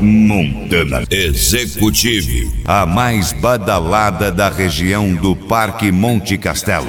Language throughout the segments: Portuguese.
Montana Executive, a mais badalada da região do Parque Monte Castelo.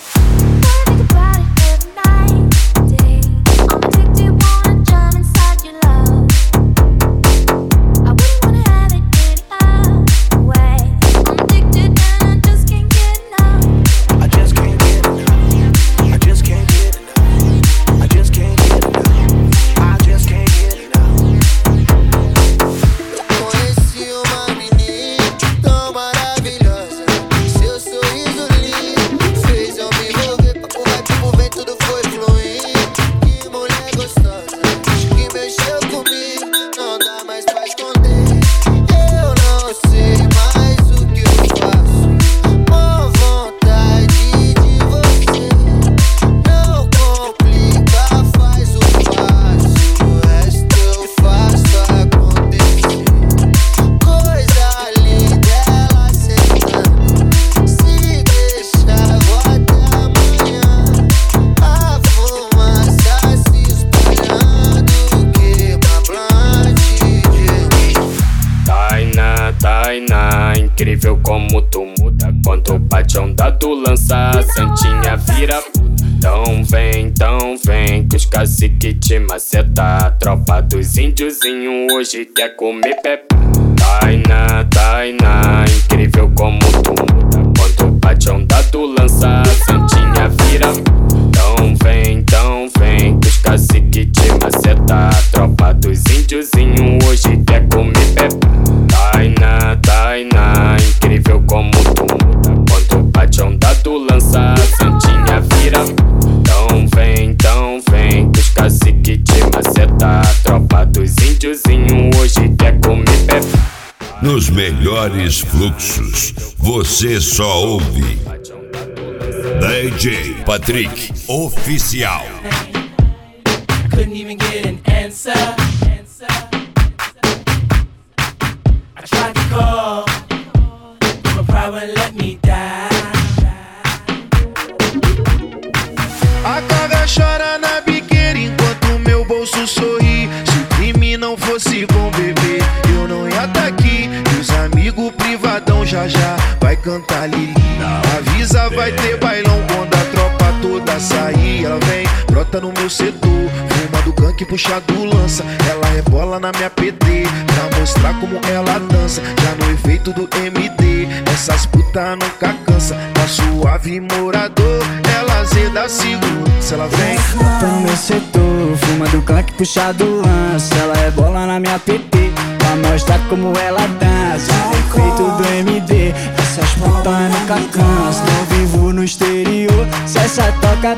Incrível como tu muda quando bate a onda do lança, a santinha vira. Então vem, que os cacique te maceta. A tropa dos índiozinhos hoje quer comer pepe. Tainá, incrível como tu muda quando bate a onda do lança, a santinha vira. Então vem, que os cacique te maceta. A tropa dos índiozinhos hoje quer comer pepe. Tainá, incrível como tu muda quando bate a onda do lança, a santinha vira. Então vem, que os cacique te maceta. A tropa dos índiozinhos hoje quer comer pepe. Nos melhores fluxos, você só ouve DJ Patrick Oficial. Couldn't even get an answer. I tried to call, but pride wouldn't let me die. A carga chora na biqueira enquanto meu bolso sorri. Se o crime não fosse bom, bebê, eu não ia tá aqui. E os amigos privadão já vai cantar Lili. Avisa, vai ter bailão quando a tropa toda sair. Ela vem, brota no meu setor, fuma do gank, puxa do lança. Ela rebola na minha PT pra mostrar como ela dança. Já no efeito do MD, essas puta nunca cansa. Tá suave morador, ela zeda segurança. Ela vem, brota no meu setor, fuma do gank, puxa do lança. Ela rebola na minha PT pra mostrar como ela dança. Já no efeito do MD, essas puta nunca cansa. Não vivo no exterior, se essa toca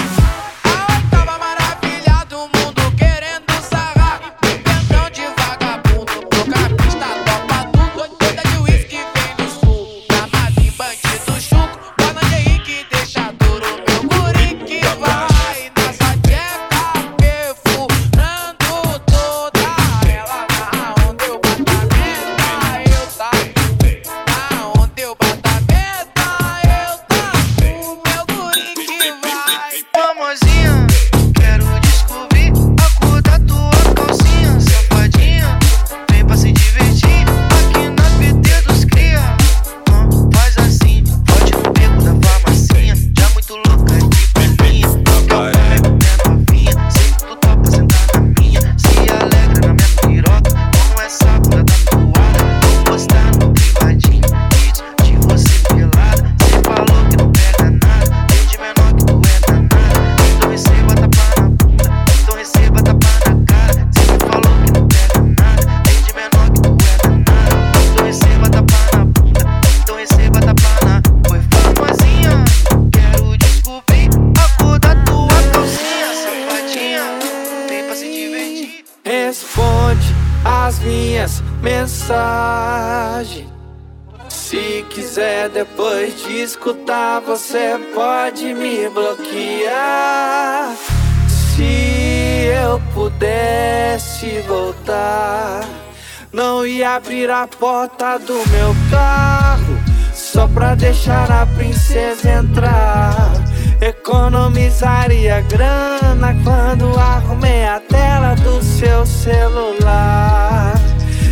mensagem. Se quiser depois de escutar, você pode me bloquear. Se eu pudesse voltar, não ia abrir a porta do meu carro só pra deixar a princesa entrar. Economizaria grana quando arrumei a tela do seu celular.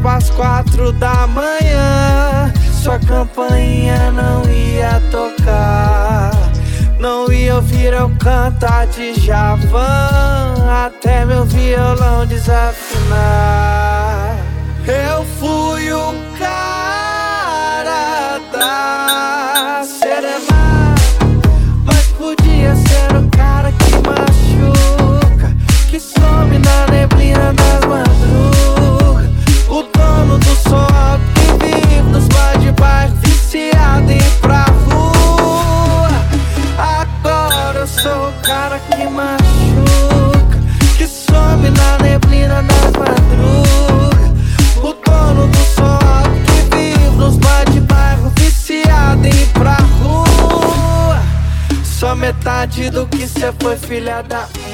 pras 4 da manhã, sua campainha não ia tocar. Não ia ouvir eu cantar de Djavan, até meu violão desafinar. Eu fui o cara da serenata, mas podia ser o cara que machuca, que some na neblina das madrugas, o dono do som alto que vive nos bar de baixo, viciado em ir pra rua. Agora eu sou o cara que machuca, que some na neblina das madrugas, o dono do som alto que vive nos bar de bairro, viciado em ir pra rua. Só metade do que cê foi, filha da